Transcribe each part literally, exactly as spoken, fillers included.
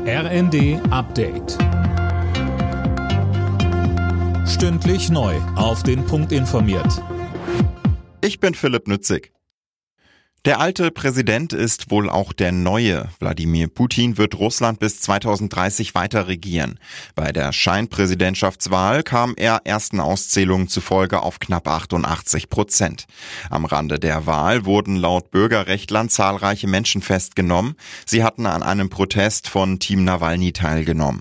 R N D Update. Stündlich neu auf den Punkt informiert. Ich bin Philipp Nützig. Der alte Präsident ist wohl auch der neue. Wladimir Putin wird Russland bis zweitausenddreißig weiter regieren. Bei der Scheinpräsidentschaftswahl kam er ersten Auszählungen zufolge auf knapp achtundachtzig Prozent. Am Rande der Wahl wurden laut Bürgerrechtlern zahlreiche Menschen festgenommen. Sie hatten an einem Protest von Team Nawalny teilgenommen.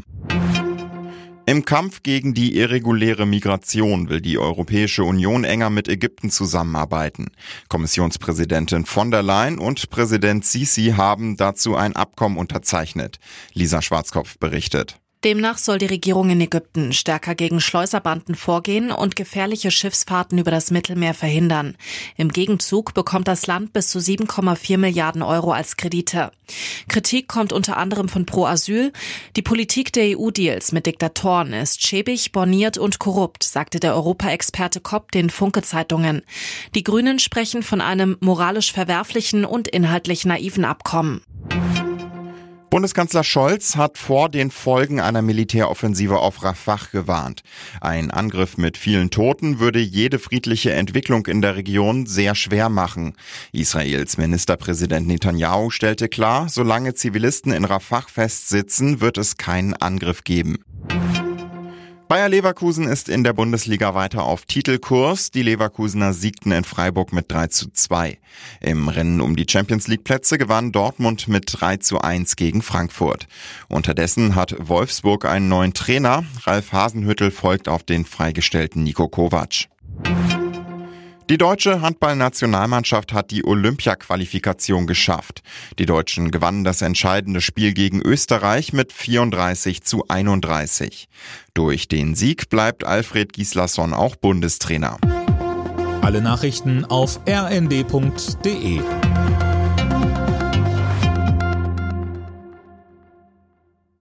Im Kampf gegen die irreguläre Migration will die Europäische Union enger mit Ägypten zusammenarbeiten. Kommissionspräsidentin von der Leyen und Präsident Sisi haben dazu ein Abkommen unterzeichnet. Lisa Schwarzkopf berichtet. Demnach soll die Regierung in Ägypten stärker gegen Schleuserbanden vorgehen und gefährliche Schiffsfahrten über das Mittelmeer verhindern. Im Gegenzug bekommt das Land bis zu sieben Komma vier Milliarden Euro als Kredite. Kritik kommt unter anderem von Pro Asyl. Die Politik der E U-Deals mit Diktatoren ist schäbig, borniert und korrupt, sagte der Europaexperte Kopp den Funke-Zeitungen. Die Grünen sprechen von einem moralisch verwerflichen und inhaltlich naiven Abkommen. Bundeskanzler Scholz hat vor den Folgen einer Militäroffensive auf Rafah gewarnt. Ein Angriff mit vielen Toten würde jede friedliche Entwicklung in der Region sehr schwer machen. Israels Ministerpräsident Netanyahu stellte klar, solange Zivilisten in Rafah festsitzen, wird es keinen Angriff geben. Bayer Leverkusen ist in der Bundesliga weiter auf Titelkurs. Die Leverkusener siegten in Freiburg mit drei zu zwei. Im Rennen um die Champions-League-Plätze gewann Dortmund mit drei zu eins gegen Frankfurt. Unterdessen hat Wolfsburg einen neuen Trainer. Ralf Hasenhüttl folgt auf den freigestellten Niko Kovac. Die deutsche Handballnationalmannschaft hat die Olympia-Qualifikation geschafft. Die Deutschen gewannen das entscheidende Spiel gegen Österreich mit vierunddreißig zu einunddreißig. Durch den Sieg bleibt Alfred Gislason auch Bundestrainer. Alle Nachrichten auf r n d punkt d e.